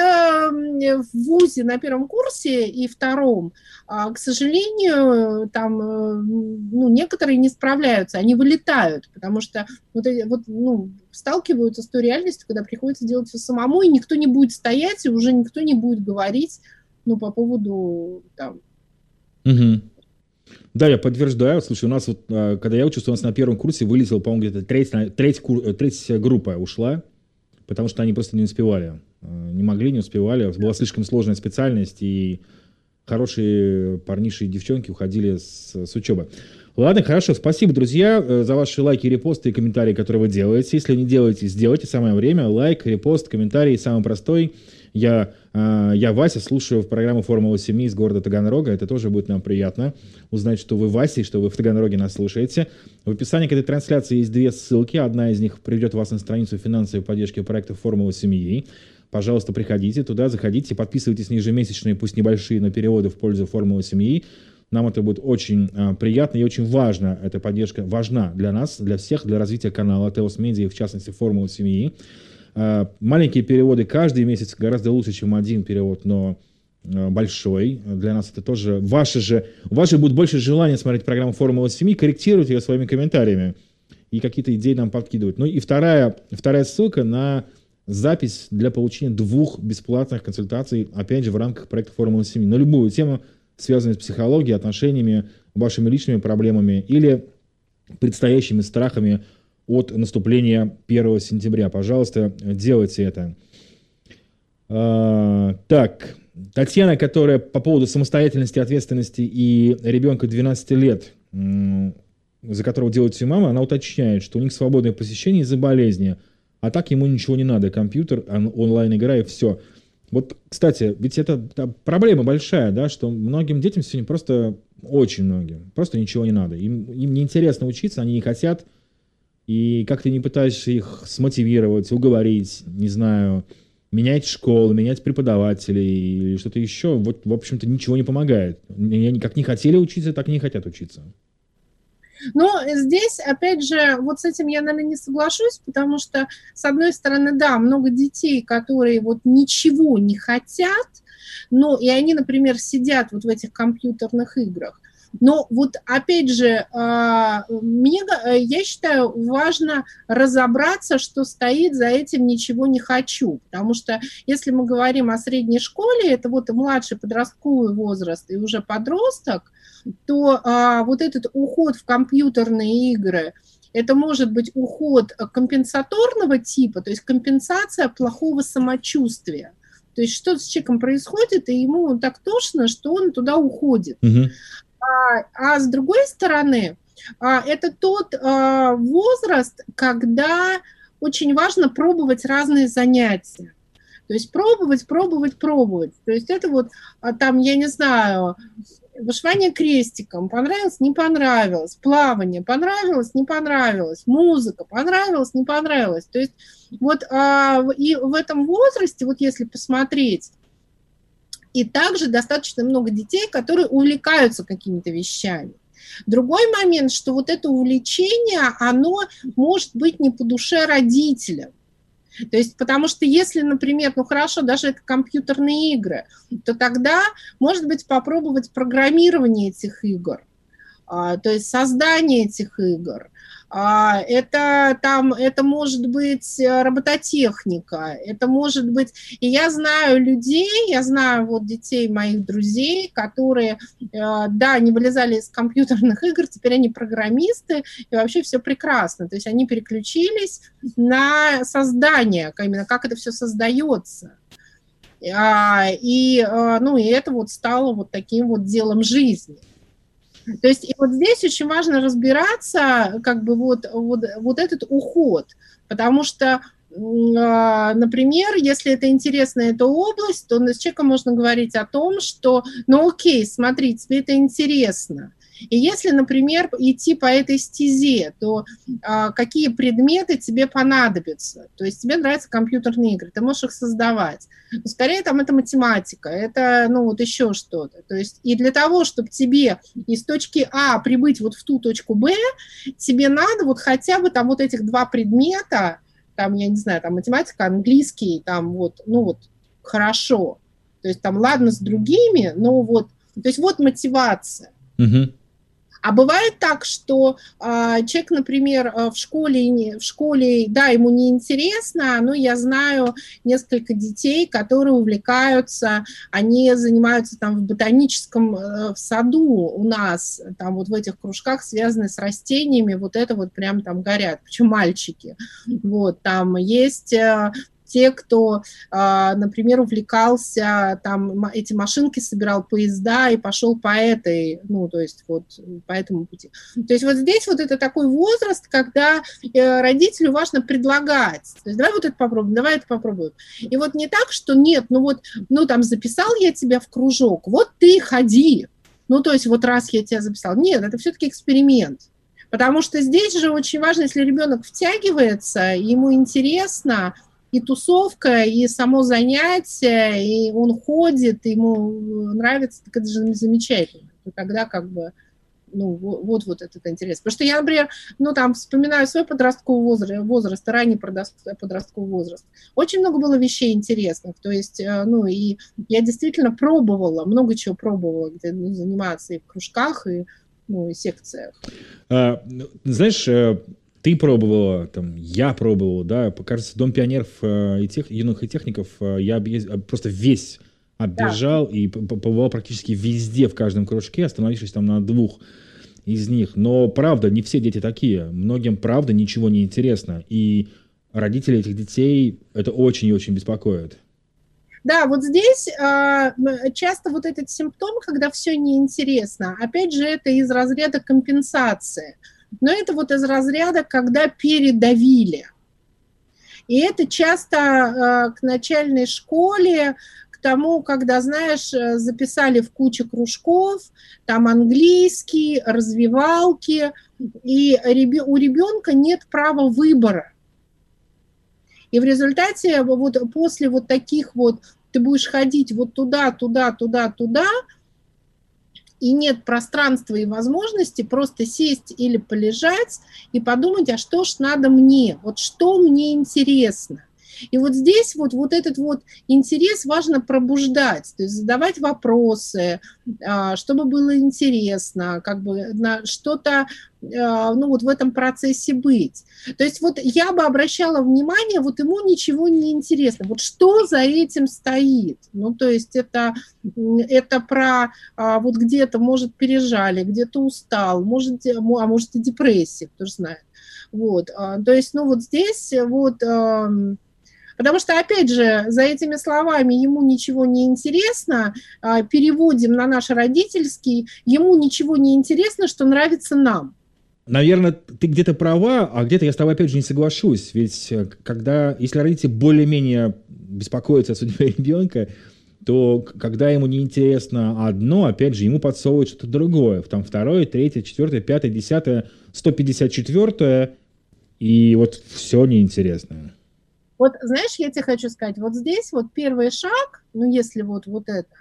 э, в вузе на первом курсе и втором, э, к сожалению, там, э, ну, некоторые не справляются, они вылетают, потому что вот, вот, ну, сталкиваются с той реальностью, когда приходится делать все самому, и никто не будет стоять, и уже никто не будет говорить, ну, по поводу, там... Угу. Да, я подтверждаю. Слушай, у нас вот, когда я учился, у нас на первом курсе вылетела, по-моему, где-то треть, треть, треть группа ушла, потому что они просто не успевали. Не могли, не успевали. Была слишком сложная специальность, и хорошие парниши и девчонки уходили с, с учебы. Ладно, хорошо. Спасибо, друзья, за ваши лайки, репосты и комментарии, которые вы делаете. Если не делаете, сделайте. Самое время. Лайк, репост, комментарий. Самый простой. Я, э, я Вася, слушаю в программу «Формула семьи» из города Таганрога. Это тоже будет нам приятно узнать, что вы Вася и что вы в Таганроге нас слушаете. В описании к этой трансляции есть две ссылки. Одна из них приведет вас на страницу финансовой поддержки проекта «Формула семьи». Пожалуйста, приходите туда, заходите, подписывайтесь на ежемесячные, пусть небольшие, но переводы в пользу «Формулы семьи». Нам это будет очень э, приятно и очень важно. Эта поддержка важна для нас, для всех, для развития канала Теос Медиа, в частности «Формула семьи». Маленькие переводы каждый месяц гораздо лучше, чем один перевод, но большой. Для нас это тоже ваше же, у вас же будет больше желания смотреть программу «Формула семьи», корректировать ее своими комментариями и какие-то идеи нам подкидывать. Ну и вторая, вторая ссылка на запись для получения двух бесплатных консультаций, опять же, в рамках проекта «Формула семьи», на любую тему, связанную с психологией, отношениями, вашими личными проблемами или предстоящими страхами от наступления первого сентября. Пожалуйста, делайте это. А, так, Татьяна, которая по поводу самостоятельности, ответственности и ребенка двенадцати лет, за которого делает все мама, она уточняет, что у них свободное посещение из-за болезни, а так ему ничего не надо, компьютер, онлайн-игра и все. Вот, кстати, ведь это да, проблема большая, да, что многим детям сегодня просто, очень многим, просто ничего не надо. Им, им неинтересно учиться, они не хотят, и как ты не пытаешься их смотивировать, уговорить, не знаю, менять школу, менять преподавателей или что-то еще, вот, в общем-то, ничего не помогает. Они как не хотели учиться, так и не хотят учиться. Но здесь, опять же, вот с этим я, наверное, не соглашусь, потому что, с одной стороны, да, много детей, которые вот ничего не хотят, но и они, например, сидят вот в этих компьютерных играх. Но вот, опять же, мне, я считаю, важно разобраться, что стоит за этим «ничего не хочу», потому что если мы говорим о средней школе, это вот младший подростковый возраст и уже подросток, то а, вот этот уход в компьютерные игры, это может быть уход компенсаторного типа, то есть компенсация плохого самочувствия. То есть что-то с человеком происходит, и ему так тошно, что он туда уходит. Угу. А, а с другой стороны, а, это тот а, возраст, когда очень важно пробовать разные занятия. То есть пробовать, пробовать, пробовать. То есть это вот а, там, я не знаю... Вышивание крестиком, понравилось, не понравилось, плавание, понравилось, не понравилось, музыка, понравилось, не понравилось. То есть вот а, и в этом возрасте, вот если посмотреть, и также достаточно много детей, которые увлекаются какими-то вещами. Другой момент, что вот это увлечение, оно может быть не по душе родителям. То есть, потому что если, например, ну хорошо, даже это компьютерные игры, то тогда, может быть, попробовать программирование этих игр, а, то есть создание этих игр. А, это, там, это может быть робототехника, это может быть... И я знаю людей, я знаю вот детей моих друзей, которые, да, не вылезали из компьютерных игр, теперь они программисты, и вообще все прекрасно. То есть они переключились на создание, именно как это все создается. И, ну, и это вот стало вот таким вот делом жизни. То есть и вот здесь очень важно разбираться, как бы вот, вот, вот этот уход, потому что, например, если это интересна эта область, то с человеком можно говорить о том, что, ну окей, смотри, тебе это интересно. И если, например, идти по этой стезе, то а, какие предметы тебе понадобятся? То есть тебе нравятся компьютерные игры, ты можешь их создавать. Но скорее там это математика, это ну вот еще что-то. То есть и для того, чтобы тебе из точки А прибыть вот в ту точку Б, тебе надо вот хотя бы там вот этих два предмета, там, я не знаю, там математика, английский, там вот, ну вот, хорошо. То есть там ладно с другими, но вот, то есть вот мотивация. Угу. А бывает так, что э, человек, например, в школе, в школе, да, ему неинтересно, но я знаю несколько детей, которые увлекаются, они занимаются там в ботаническом э, в саду у нас, там вот в этих кружках, связанные с растениями, вот это вот прям там горят, причем мальчики. Вот, там есть... Э, те, кто, например, увлекался, там, эти машинки собирал, поезда, и пошел по этой, ну, то есть вот по этому пути. То есть вот здесь вот это такой возраст, когда родителю важно предлагать. То есть давай вот это попробуем, давай это попробуем. И вот не так, что нет, ну вот, ну там записал я тебя в кружок, вот ты ходи. Ну, то есть вот раз я тебя записал. Нет, это все-таки эксперимент. Потому что здесь же очень важно, если ребенок втягивается, ему интересно, и тусовка, и само занятие, и он ходит, ему нравится, так это же замечательно. И тогда как бы, ну, вот, вот этот интерес. Потому что я, например, ну, там, вспоминаю свой подростковый возраст, возраст ранний подростковый возраст. Очень много было вещей интересных. То есть, ну, и я действительно пробовала, много чего пробовала, где ну, заниматься и в кружках, и, ну, и секциях. А, знаешь, ты пробовала, там, я пробовал, да, кажется, Дом пионеров и тех, юных и техников я объез... просто весь оббежал, да. И побывал практически везде, в каждом кружке, остановившись там на двух из них. Но, правда, не все дети такие. Многим, правда, ничего не интересно. И родители этих детей это очень и очень беспокоит. Да, вот здесь э, часто вот этот симптом, когда все неинтересно, опять же, это из разряда компенсации. Но это вот из разряда, когда передавили. И это часто к начальной школе, к тому, когда, знаешь, записали в кучу кружков, там английский, развивалки, и у ребенка нет права выбора. И в результате вот после вот таких вот ты будешь ходить вот туда, туда, туда, туда, и нет пространства и возможности просто сесть или полежать и подумать, а что ж надо мне, вот что мне интересно. И вот здесь вот, вот этот вот интерес важно пробуждать, то есть задавать вопросы, чтобы было интересно, как бы на что-то, ну вот в этом процессе быть. То есть вот я бы обращала внимание, вот ему ничего не интересно, вот что за этим стоит. Ну то есть это, это про вот где-то, может, пережали, где-то устал, может, а может и депрессия, кто же знает. Вот, то есть, ну вот здесь вот... Потому что, опять же, за этими словами ему ничего не интересно, переводим на наш родительский, ему ничего не интересно, что нравится нам. Наверное, ты где-то права, а где-то я с тобой опять же не соглашусь. Ведь когда, если родители более-менее беспокоятся о судьбе ребенка, то когда ему неинтересно одно, опять же, ему подсовывают что-то другое. Там второе, третье, четвертое, пятое, десятое, сто пятьдесят четвёртое, и вот все неинтересно. Вот, знаешь, я тебе хочу сказать, вот здесь вот первый шаг, ну, если вот, вот это,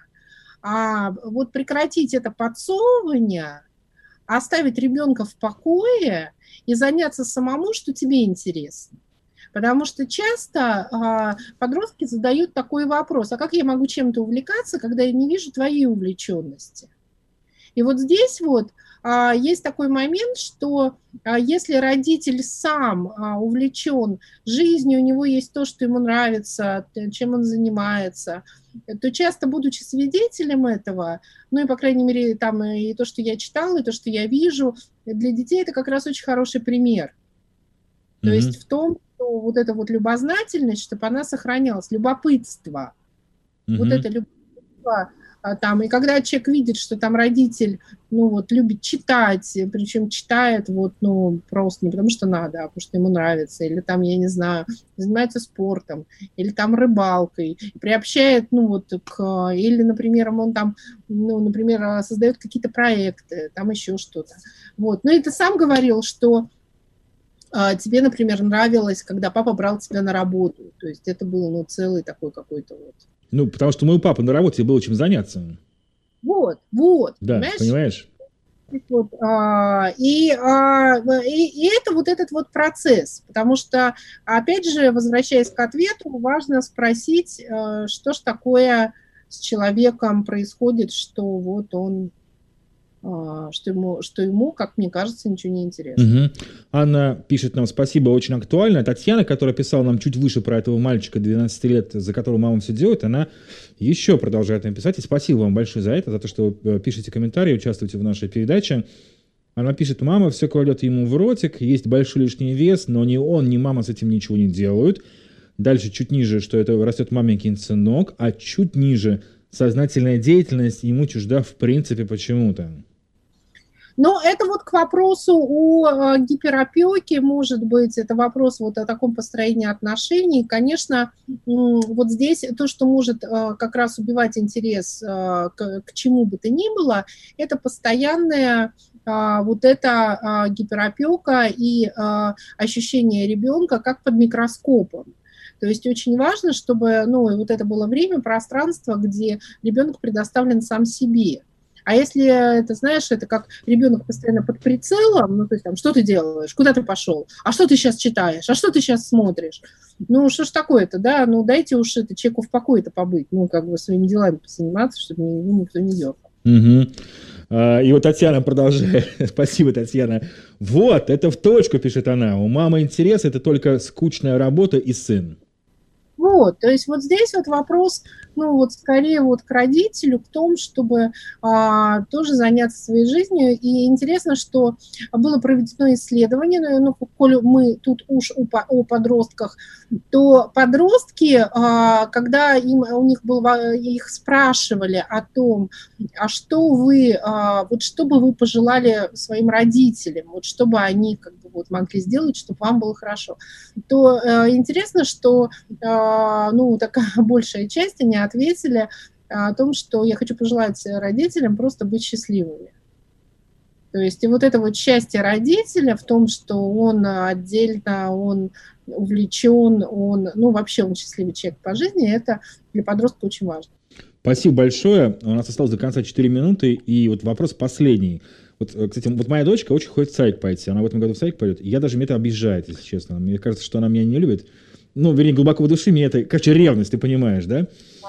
а вот прекратить это подсовывание, оставить ребенка в покое и заняться самому, что тебе интересно. Потому что часто а, подростки задают такой вопрос, а как я могу чем-то увлекаться, когда я не вижу твоей увлеченности? И вот здесь вот а, есть такой момент, что а, если родитель сам а, увлечен жизнью, у него есть то, что ему нравится, чем он занимается, то часто, будучи свидетелем этого, ну и, по крайней мере, там и то, что я читала, и то, что я вижу, для детей это как раз очень хороший пример. Mm-hmm. То есть в том, что вот эта вот любознательность, чтобы она сохранялась, любопытство, mm-hmm. вот это любопытство, там, и когда человек видит, что там родитель, ну, вот, любит читать, причем читает, вот, ну, просто не потому что надо, а потому что ему нравится, или там, я не знаю, занимается спортом, или там рыбалкой, приобщает, ну, вот, к, или, например, он там, ну, например, создает какие-то проекты, там еще что-то, вот. Ну, и ты сам говорил, что а, тебе, например, нравилось, когда папа брал тебя на работу, то есть это был, ну, целый такой какой-то вот. Ну, потому что мой папа на работе было чем заняться. Вот, вот. Да, понимаешь? понимаешь? Вот, а, и, а, и, и это вот этот вот процесс, потому что, опять же, возвращаясь к ответу, важно спросить, а, что ж такое с человеком происходит, что вот он, а, что ему, что ему, как мне кажется, ничего не интересно. Угу. Анна пишет нам: спасибо, очень актуально. Татьяна, которая писала нам чуть выше про этого мальчика двенадцати лет, за которого мама все делает, она еще продолжает нам писать. И спасибо вам большое за это, за то, что вы пишете комментарии, участвуете в нашей передаче. Она пишет: мама все кладет ему в ротик, есть большой лишний вес, но ни он, ни мама с этим ничего не делают. Дальше чуть ниже, что это растет маменькин сынок, а чуть ниже сознательная деятельность ему чужда в принципе почему-то. Но это вот к вопросу о гиперопеке, может быть, это вопрос вот о таком построении отношений. Конечно, вот здесь то, что может как раз убивать интерес к, к чему бы то ни было, это постоянная вот эта гиперопека и ощущение ребенка как под микроскопом. То есть очень важно, чтобы, ну, вот это было время, пространство, где ребенок предоставлен сам себе. А если это, знаешь, это как ребенок постоянно под прицелом, ну, то есть там, что ты делаешь, куда ты пошел, а что ты сейчас читаешь, а что ты сейчас смотришь, ну, что ж такое-то, да, ну, дайте уж это человеку в покое-то побыть, ну, как бы своими делами позаниматься, чтобы никто не дергал. Угу. А, и вот Татьяна продолжает. Спасибо, Татьяна. Вот, это в точку, пишет она. У мамы интерес — это только скучная работа и сын. Вот, то есть вот здесь вот вопрос, ну вот скорее вот к родителю, к тому, чтобы а, тоже заняться своей жизнью. И интересно, что было проведено исследование, ну, коль мы тут уж о, о подростках, то подростки, а, когда им, у них было, их спрашивали о том, а что вы, а, вот что бы вы пожелали своим родителям, вот что бы они как бы вот могли сделать, чтобы вам было хорошо, то а, интересно, что ну, такая большая часть, они ответили о том, что я хочу пожелать родителям просто быть счастливыми. То есть и вот это вот счастье родителя в том, что он отдельно, он увлечен, он, ну, вообще он счастливый человек по жизни, это для подростка очень важно. Спасибо большое. У нас осталось до конца четыре минуты, и вот вопрос последний. Вот, кстати, вот моя дочка очень хочет в садик пойти, она в этом году в садик пойдет, и я даже, меня это обижает, если честно. Мне кажется, что она меня не любит. Ну, вернее, глубоко в душе мне это, короче, ревность, ты понимаешь, да?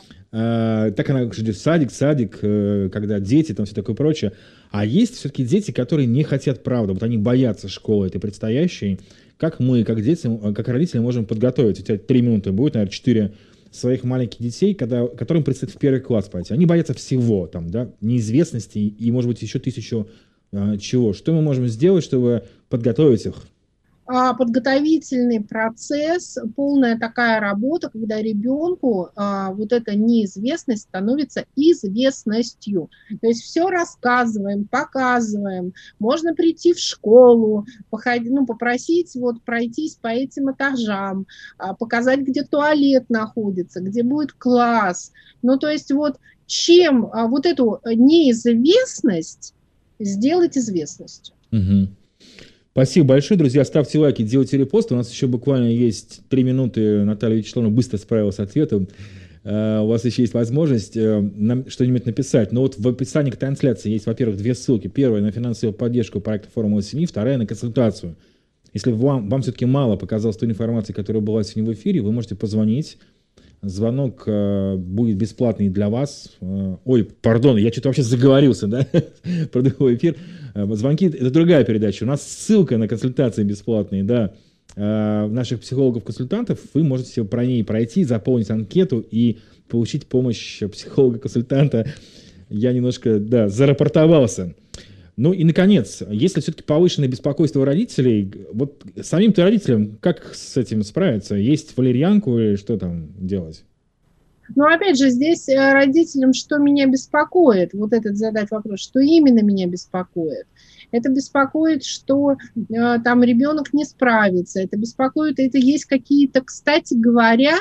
А, так она идет в садик, садик, когда дети, там все такое прочее. А есть все-таки дети, которые не хотят правды, вот они боятся школы этой предстоящей. Как мы, как дети, как родители можем подготовить? У тебя три минуты будет, наверное, четыре своих маленьких детей, когда, которым предстоит в первый класс пойти. Они боятся всего, там, да, неизвестности и, может быть, еще тысячу а, чего. Что мы можем сделать, чтобы подготовить их? Подготовительный процесс, полная такая работа, когда ребенку а, вот эта неизвестность становится известностью. То есть все рассказываем, показываем. Можно прийти в школу, походить, ну, попросить вот пройтись по этим этажам, а, показать, где туалет находится, где будет класс. Ну, то есть вот чем а, вот эту неизвестность сделать известностью. Угу. Спасибо большое, друзья. Ставьте лайки, делайте репосты. У нас еще буквально есть три минуты. Наталья Вячеславовна быстро справилась с ответом. Uh, у вас еще есть возможность uh, нам что-нибудь написать. Но вот в описании к трансляции есть, во-первых, две ссылки. Первая на финансовую поддержку проекта «Формула семьи», вторая на консультацию. Если вам, вам все-таки мало показалось той информации, которая была сегодня в эфире, вы можете позвонить. Звонок uh, будет бесплатный для вас. Uh, ой, пардон, я что-то вообще заговорился, да, про другой эфир. Uh, звонки — это другая передача. У нас ссылка на консультации бесплатные, да, uh, наших психологов-консультантов. Вы можете про ней пройти, заполнить анкету и получить помощь психолога-консультанта. Я немножко, да, зарапортовался. Ну и, наконец, если все-таки повышенное беспокойство у родителей, вот самим-то родителям как с этим справиться? Есть валерьянку или что там делать? Ну, опять же, здесь родителям, что меня беспокоит, вот этот задать вопрос, что именно меня беспокоит? Это беспокоит, что э, там ребенок не справится, это беспокоит, это есть какие-то, кстати говоря,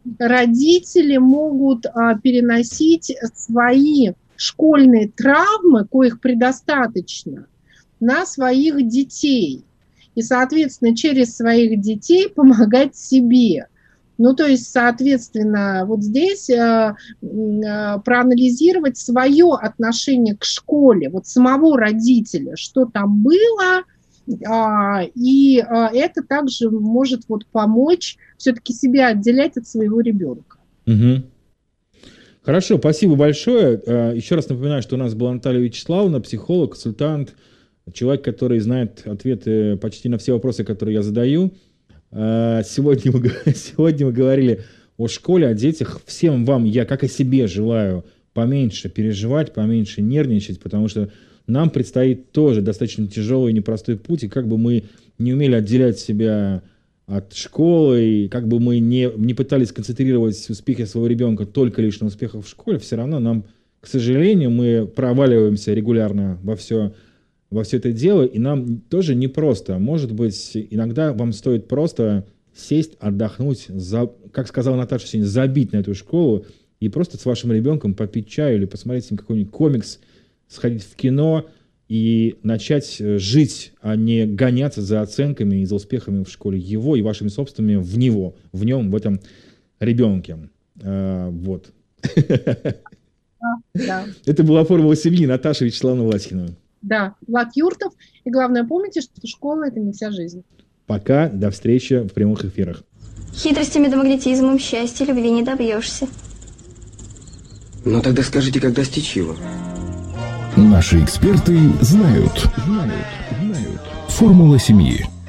родители могут э, переносить свои школьные травмы, коих предостаточно, на своих детей. И, соответственно, через своих детей помогать себе. Ну, то есть, соответственно, вот здесь э, э, проанализировать свое отношение к школе, вот самого родителя, что там было, э, и э, это также может вот помочь все-таки себя отделять от своего ребенка. Угу. Хорошо, спасибо большое. Еще раз напоминаю, что у нас была Наталья Вячеславовна, психолог, консультант, человек, который знает ответы почти на все вопросы, которые я задаю. Сегодня мы, сегодня мы говорили о школе, о детях. Всем вам я, как и себе, желаю поменьше переживать, поменьше нервничать, потому что нам предстоит тоже достаточно тяжелый и непростой путь, и как бы мы не умели отделять себя от школы, и как бы мы не, не пытались концентрировать успехи своего ребенка только лишь на успехах в школе, все равно нам, к сожалению, мы проваливаемся регулярно во все, во все это дело, и нам тоже непросто. Может быть, иногда вам стоит просто сесть, отдохнуть, за, как сказала Наташа сегодня, забить на эту школу и просто с вашим ребенком попить чаю или посмотреть с ним какой-нибудь комикс, сходить в кино и начать жить, а не гоняться за оценками и за успехами в школе его и вашими собственными в него, в нем, в этом ребенке. А, вот. Да. Это была «Формула семьи», Наташа Вячеславовна Власихина. Да, Влад Юртов. И главное, помните, что школа – это не вся жизнь. Пока, до встречи в прямых эфирах. Хитростями да магнетизмом счастья любви не добьешься. Ну тогда скажите, как достичь его? Наши эксперты знают. Знают. Знают. Формула семьи.